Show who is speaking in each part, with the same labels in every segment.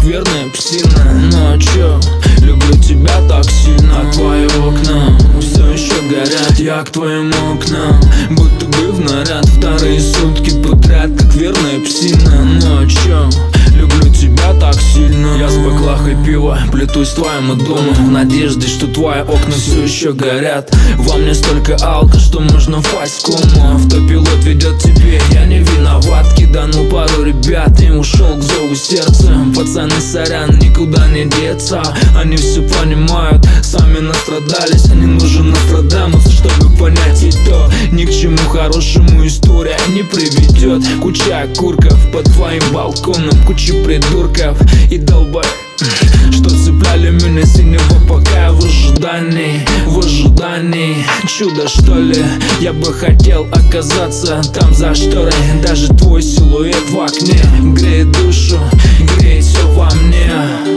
Speaker 1: верная псина. Ну а чё, люблю тебя так сильно. А твои окна все еще горят. Я к твоим окнам будто бы в наряд. Вторые сутки подряд, как верная псина. Ну а чё, люблю тебя так сильно. Я с баклахой пива плетусь к твоему дому, в надежде, что твои окна все еще горят. Во мне столько алка, что можно впасть в кому. Автопилот ведет тебе, я не виноват. Киданул пару ребят и ушел к зову сердца. Пацаны, сорян, никуда не деться. Они все понимают, сами настрадались. Не нужен Нострадамус, чтобы понять и то. Ни к чему хорошему история не приведет. Куча окурков под твоим балконом, куча придурков и долбай, что цепляли меня синего, пока я в ожидании чудо, что ли. Я бы хотел оказаться там за шторой. Даже твой силуэт в окне греет душу, греет все во мне.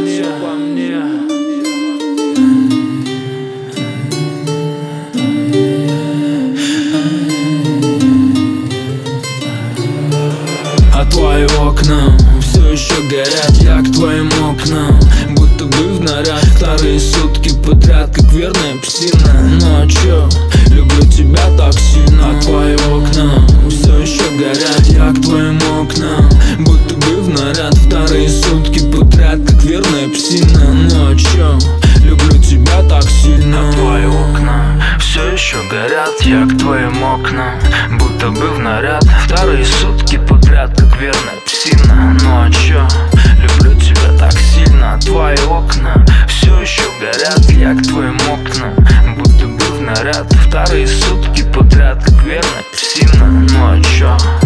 Speaker 1: А твои окна все еще горят. Я к твоим окнам будто бы в наряд. Вторые сутки подряд, как верная псина. Ну а чё, люблю тебя так сильно. А твои окна все еще горят. Я к твоим окнам будто бы в наряд. Вторые сутки подряд, как верная псина. Ну а чё, люблю тебя так сильно.
Speaker 2: А твои окна все еще горят. Я к твоим окнам будто бы в наряд. Вторые сутки подряд, как верная псина. Ну а чё, люблю тебя так сильно. Твои окна все еще горят. Я к твоим окнам будто бы в наряд. Вторые сутки подряд, как верная псина. Ну а чё.